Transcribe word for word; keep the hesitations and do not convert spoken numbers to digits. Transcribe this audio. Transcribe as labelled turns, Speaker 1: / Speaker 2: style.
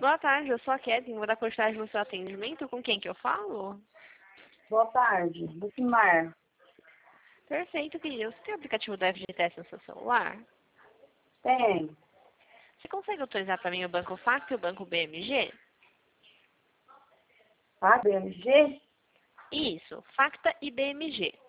Speaker 1: Boa tarde, eu sou a Kathleen, vou dar continuidade no seu atendimento. Com quem que eu falo?
Speaker 2: Boa tarde, Lucimar.
Speaker 1: Perfeito, querida. Você tem o aplicativo do F G T S no seu celular?
Speaker 2: Tem.
Speaker 1: Você consegue autorizar para mim o Banco Facto e o Banco B M G?
Speaker 2: A B M G?
Speaker 1: Isso, Facta e B M G.